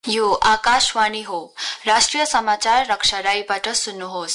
यो आकाशवाणी हो। राष्ट्रिय समाचार रक्षा राईबाट सुन्नुहोस्।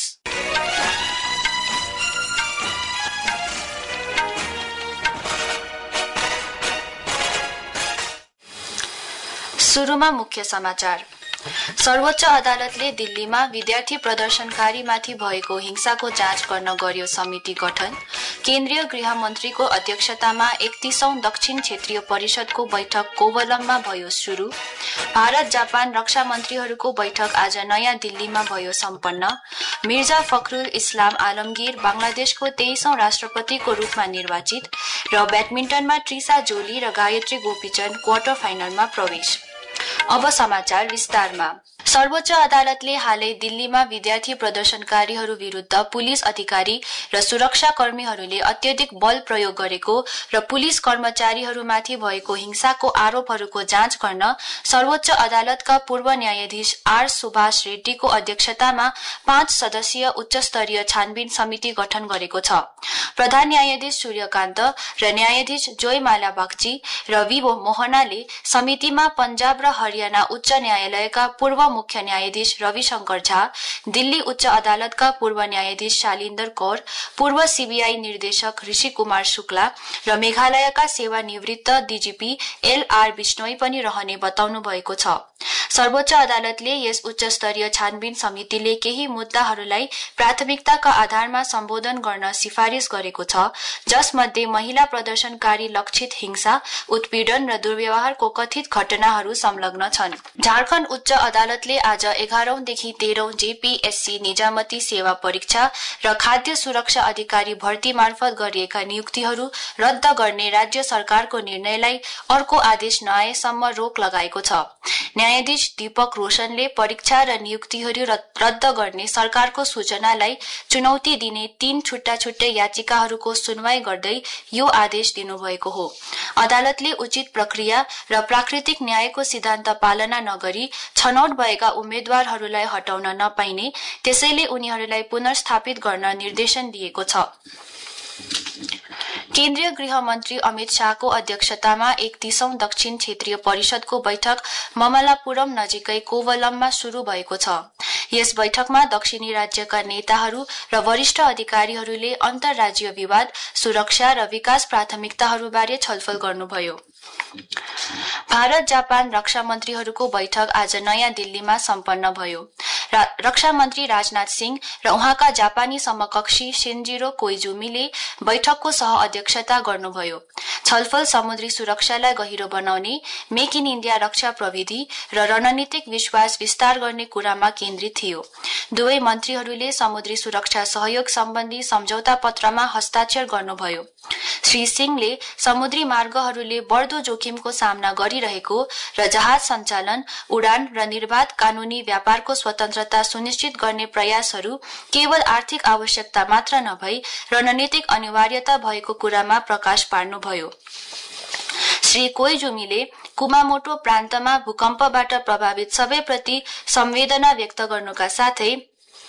सुरुमा मुख्य समाचार। सर्वोच्च अदालतले दिल्लीमा विद्यार्थी प्रदर्शनकारीमाथि भएको हिंसाको जाँच गर्न गर्यो समिति गठन। केन्द्रीय गृह मन्त्रीको अध्यक्षतामा 31औं दक्षिण क्षेत्रीय परिषदको बैठक कोवलममा भयो शुरू। भारत जापान रक्षा मन्त्रीहरूको बैठक आज नयाँ दिल्लीमा भयो सम्पन्न। मिर्जा फखरुल इस्लाम आलमगीर बंगलादेशको 23औं राष्ट्रपतिको रूपमा निर्वाचित र ब्याडमिन्टनमा ट्रिसा जोली र गायत्री गोपीचन्द क्वार्टर फाइनलमा प्रवेश। अब समाचार विस्तारमा। सर्वोच्च अदालतले हालै दिल्लीमा विद्यार्थी प्रदर्शनकारीहरू विरुद्ध पुलिस अधिकारी र सुरक्षा कर्मीहरूले अत्यधिक बल प्रयोग गरेको र पुलिस कर्मचारीहरूमाथि भएको हिंसाको आरोपहरूको जाँच गर्न सर्वोच्च अदालतका पूर्व न्यायाधीश आर सुभाष रेड्डीको अध्यक्षतामा 5 सदस्यीय उच्चस्तरीय छानबिन समिति गठन गरेको छ। प्रधान न्यायाधीश सूर्यकान्त र न्यायाधीश जोयमाला बागची र वीवो मोहनाले समितिमा पंजाब र हरियाणा उच्च न्यायालयका पूर्व मुख्य न्यायाधीश रविशंकर झा, दिल्ली उच्च अदालतका पूर्व न्यायाधीश शालिन्दर कौर, पूर्व सीबीआई निर्देशक ऋषि कुमार शुक्ला र मेघालयका सेवानिवृत्त डीजीपी एलआर बिश्नोई पनि रहने बताउनु भएको छ। सर्वोच्च अदालतले यस उच्चस्तरीय छानबिन समितिले केही मुद्दाहरूलाई प्राथमिकताका आधारमा सम्बोधन गर्न सिफारिश गरेको छ, जसमध्ये महिला प्रदर्शनकारी लक्षित हिंसा, उत्पीडन र दुर्व्यवहारको कथित घटनाहरू संलग्न छन्। झारखण्ड उच्च अदालतले आज 11औं देखि 13औं जेपीएससी निजामती सेवा परीक्षा र खाद्य सुरक्षा अधिकारी भर्ती मार्फत गरिएका नियुक्तिहरू रद्द गर्ने राज्य सरकारको निर्णयलाई अर्को आदेश नआएसम्म रोक लगाएको छ। न्यायाधीश दीपक रोशनले परीक्षा र नियुक्तिहरू रद्द गर्ने सरकारको सूचनालाई चुनौती दिने 3 छुट्टा-छुट्टै याचिकाहरूको सुनवाई गर्दै यो आदेश दिनुभएको हो। अदालतले उचित प्रक्रिया र प्राकृतिक न्यायको सिद्धान्त पालना नगरी छनौट भएका उम्मेद्वारहरूलाई हटाउन नपाइने, त्यसैले उनीहरूलाई पुनर्स्थापित गर्न निर्देशन दिएको छ। केन्द्रीय गृह मन्त्री अमित शाहको अध्यक्षतामा 31औं दक्षिण क्षेत्रीय परिषदको बैठक ममलापुरम नजिकै कोवलममा शुरू भएको छ। यस बैठकमा दक्षिणी राज्यका नेताहरू र वरिष्ठ अधिकारीहरूले अन्तर्राज्यीय विवाद, सुरक्षा र विकास प्राथमिकताहरूबारे छलफल गर्नुभयो। भारत जापान रक्षा मन्त्रीहरूको बैठक आज नयाँ दिल्लीमा सम्पन्न भयो। रक्षा मन्त्री राजनाथ सिंह र उहाँका जापानी समकक्षी शिन्जिरो कोइजुमीले बैठकको सह अध्यक्षता गर्नुभयो। छलफल समुद्री सुरक्षालाई गहिरो बनाउने, मेक इन इण्डिया रक्षा प्रविधि र रणनीतिक विश्वास विस्तार गर्ने कुरामा केन्द्रित थियो। दुवै मन्त्रीहरूले समुद्री सुरक्षा सहयोग सम्बन्धी सम्झौता पत्रमा हस्ताक्षर गर्नुभयो। श्री सिंहले समुद्री मार्गहरूले बढ्दो जोखिमको सामना गरिरहेको र जहाज सञ्चालन, उडान र निर्बाध कानूनी व्यापारको स्वतन्त्रता सुनिश्चित गर्ने प्रयासहरू केवल आर्थिक आवश्यकता मात्र नभई रणनीतिक अनिवार्यता भएको कुरामा प्रकाश पार्नुभयो। श्री कोइजुमीले कुमामोटो प्रान्तमा भूकम्पबाट प्रभावित सबैप्रति संवेदना व्यक्त गर्नुका साथै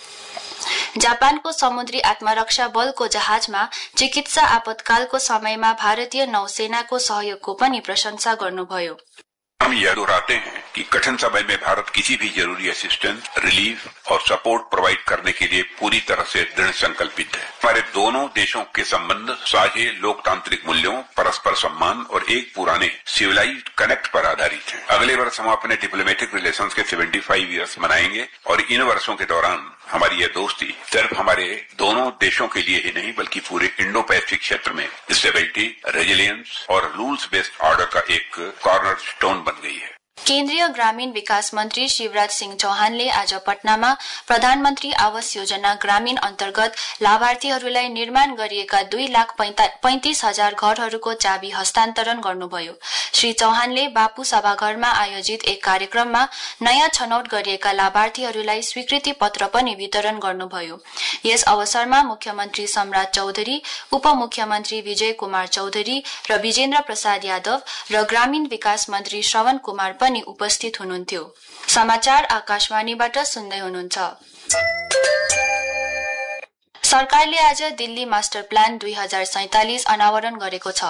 जापानको समुद्री आत्मरक्षा बलको जहाजमा चिकित्सा आपतकालको समयमा भारतीय नौसेनाको सहयोगको पनि प्रशंसा गर्नुभयो। हम यह दोहराते हैं कि कठिन समय में भारत किसी भी जरूरी असिस्टेंस, रिलीफ और सपोर्ट प्रोवाइड करने के लिए पूरी तरह से दृढ़ संकल्पित है। हमारे दोनों देशों के संबंध साझे लोकतांत्रिक मूल्यों, परस्पर सम्मान और एक पुराने सिविलाइज्ड कनेक्ट पर आधारित हैं। अगले वर्ष हम अपने डिप्लोमेटिक रिलेशंस के 75 ईयर्स मनाएंगे और इन वर्षों के दौरान हमारी यह दोस्ती सिर्फ हमारे दोनों देशों के लिए ही नहीं बल्कि पूरे इंडो पैसिफिक क्षेत्र में स्टेबिलिटी, रेजिलियंस और रूल्स बेस्ड ऑर्डर का एक कॉर्नर स्टोन बन गई है। केन्द्रीय ग्रामीण विकास मन्त्री शिवराज सिंह चौहानले आज पटनामा प्रधानमन्त्री आवास योजना ग्रामीण अन्तर्गत लाभार्थीहरूलाई निर्माण गरिएका 2,35,000 घरहरूको चाबी हस्तान्तरण गर्नुभयो। श्री चौहानले बापू सभाघरमा आयोजित एक कार्यक्रममा नयाँ छनौट गरिएका लाभार्थीहरूलाई स्वीकृति पत्र पनि वितरण गर्नुभयो। यस अवसरमा मुख्यमन्त्री सम्राट चौधरी, उपमुख्यमन्त्री विजय कुमार चौधरी र विजेन्द्र प्रसाद यादव र ग्रामीण विकास मन्त्री श्रवण कुमार पनि उपस्थित हुनुहुन्थ्यो। समाचार आकाशवाणीबाट सुन्दै हुनुहुन्छ। सरकारले आज दिल्ली मास्टर प्लान 2047 अनावरण गरेको छ।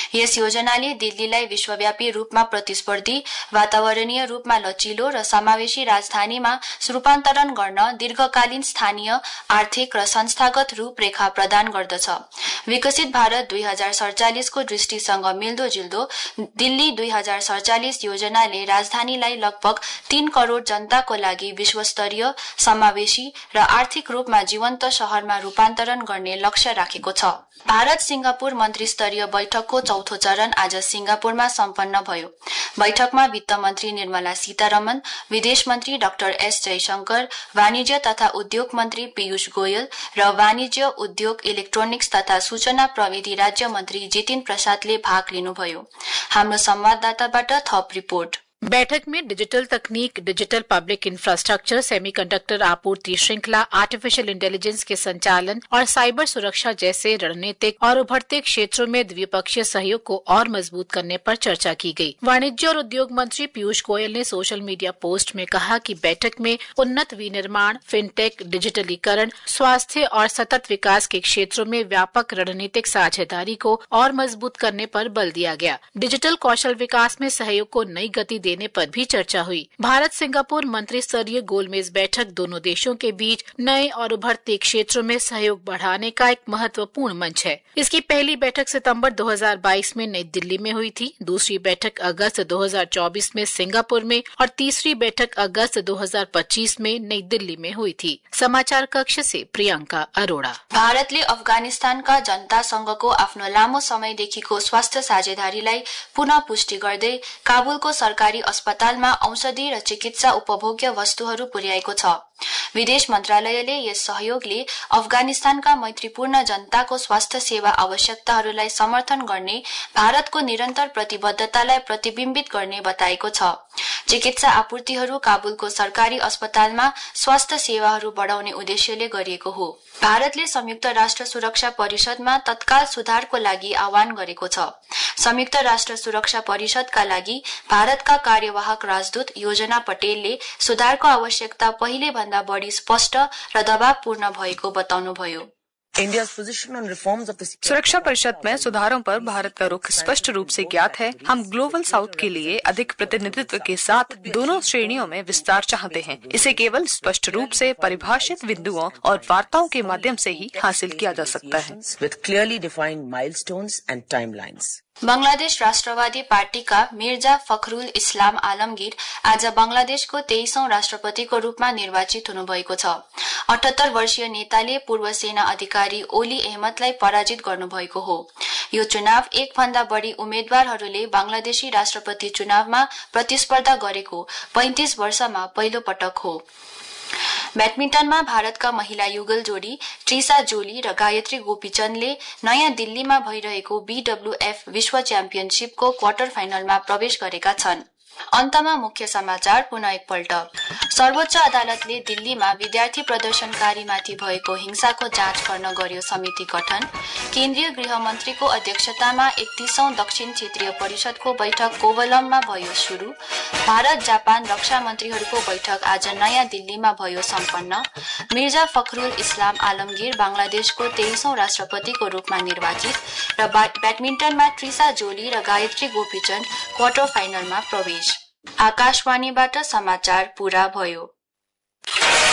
यस योजनाले दिल्लीलाई विश्वव्यापी रूपमा प्रतिस्पर्धी, वातावरणीय रूपमा लचिलो र समावेशी राजधानीमा रूपान्तरण गर्न दीर्घकालीन स्थानीय, आर्थिक र संस्थागत रूपरेखा प्रदान गर्दछ। विकसित भारत 2047 को दृष्टिसँग मिल्दोजुल्दो दिल्ली 2047 योजनाले राजधानीलाई लगभग 3 करोड़ जनताको लागि विश्वस्तरीय, समावेशी र आर्थिक रूपमा जीवन्त शहरमा रूपान्तरण गर्ने लक्ष्य राखेको छ। भारत सिंगापुर मन्त्री स्तरीय बैठकको चौथो चरण आज सिंगापुरमा सम्पन्न भयो। बैठकमा वित्त मन्त्री निर्मला सीतारमण, विदेश मन्त्री डाक्टर एस जयशंकर, वाणिज्य तथा उद्योग मन्त्री पीयूष गोयल र वाणिज्य, उद्योग, इलेक्ट्रोनिक्स तथा सूचना प्रविधि राज्य मन्त्री जितिन प्रसादले भाग लिनुभयो। हाम्रो संवाददाताबाट थप रिपोर्ट। बैठक में डिजिटल तकनीक, डिजिटल पब्लिक इंफ्रास्ट्रक्चर, सेमीकंडक्टर आपूर्ति श्रृंखला, आर्टिफिशियल इंटेलिजेंस के संचालन और साइबर सुरक्षा जैसे रणनीतिक और उभरते क्षेत्रों में द्विपक्षीय सहयोग को और मजबूत करने पर चर्चा की गई। वाणिज्य और उद्योग मंत्री पीयूष गोयल ने सोशल मीडिया पोस्ट में कहा कि बैठक में उन्नत विनिर्माण, फिनटेक, डिजिटलीकरण, स्वास्थ्य और सतत विकास के क्षेत्रों में व्यापक रणनीतिक साझेदारी को और मजबूत करने पर बल दिया गया। डिजिटल कौशल विकास में सहयोग को नई गति देने पर भी चर्चा हुई। भारत सिंगापुर मंत्री स्तरीय गोलमेज बैठक दोनों देशों के बीच नए और उभरते क्षेत्रों में सहयोग बढ़ाने का एक महत्वपूर्ण मंच है। इसकी पहली बैठक सितंबर 2022 में नई दिल्ली में हुई थी, दूसरी बैठक अगस्त 2024 में सिंगापुर में और तीसरी बैठक अगस्त 2025 में नई दिल्ली में हुई थी। समाचार कक्ष से प्रियंका अरोड़ा। भारतले अफगानिस्तानका जनतासँगको आफ्नो लामो समयदेखिको स्वास्थ्य साझेदारीलाई पुनः पुष्टि गर्दै काबुलको सरकारी अस्पतालमा औषधि र चिकित्सा उपभोग्य वस्तुहरू पुर्याएको छ। विदेश मन्त्रालयले यस सहयोगले अफगानिस्तानका मैत्रीपूर्ण जनताको स्वास्थ्य सेवा आवश्यकताहरूलाई समर्थन गर्ने भारतको निरन्तर प्रतिबद्धतालाई प्रतिबिम्बित गर्ने बताएको छ। चिकित्सा आपूर्तिहरू काबुलको सरकारी अस्पतालमा स्वास्थ्य सेवाहरू बढ़ाउने उद्देश्यले गरिएको हो। भारतले संयुक्त राष्ट्र सुरक्षा परिषदमा तत्काल सुधारको लागि आह्वान गरेको छ। संयुक्त राष्ट्र सुरक्षा परिषदका लागि भारतका कार्यवाहक राजदूत योजना पटेलले सुधारको आवश्यकता पहिले भन्दा बढ़ी स्पष्ट र दबावपूर्ण भएको बताउनुभयो। सुरक्षा परिषद में सुधारों पर भारत का रुख स्पष्ट रूप से ज्ञात है। हम ग्लोबल साउथ के लिए अधिक प्रतिनिधित्व के साथ दोनों श्रेणियों में विस्तार चाहते हैं। इसे केवल स्पष्ट रूप से परिभाषित बिंदुओं और वार्ताओं के माध्यम से ही हासिल किया जा सकता है। बंगलादेश राष्ट्रवादी पार्टीका मिर्जा फखरुल इस्लाम आलमगीर आज बंगलादेशको 23औं राष्ट्रपतिको रूपमा निर्वाचित हुनुभएको छ। 78 वर्षीय नेताले पूर्व सेना अधिकारी ओली अहमदलाई पराजित गर्नुभएको हो। यो चुनाव एक भन्दा बढ़ी उम्मेद्वारहरूले बंगलादेशी राष्ट्रपति चुनावमा प्रतिस्पर्धा गरेको 35 वर्षमा पहिलो पटक हो। ब्याडमिन्टनमा भारतका महिला युगल जोडी ट्रिसा जोली र गायत्री गोपीचन्दले नयाँ दिल्लीमा भइरहेको बीडब्ल्यूएफ विश्व च्याम्पियनशीपको क्वार्टर फाइनलमा प्रवेश गरेका छन्। अन्तमा मुख्य समाचार पुनः एकपल्ट। सर्वोच्च अदालतले दिल्लीमा विद्यार्थी प्रदर्शनकारीमाथि भएको हिंसाको जाँच गर्न गर्यो समिति गठन। केन्द्रीय गृह मन्त्रीको अध्यक्षतामा 31औं दक्षिण क्षेत्रीय परिषदको बैठक कोवलममा भयो शुरू। भारत जापान रक्षा मन्त्रीहरूको बैठक आज नयाँ दिल्लीमा भयो सम्पन्न। मिर्जा फखरुल इस्लाम आलमगीर बंगलादेशको 23औं राष्ट्रपतिको रूपमा निर्वाचित र ब्याडमिन्टनमा ट्रिसा जोली र गायत्री गोपीचन्द क्वार्टर फाइनलमा प्रवेश। आकाशवाणीबाट समाचार पूरा भयो।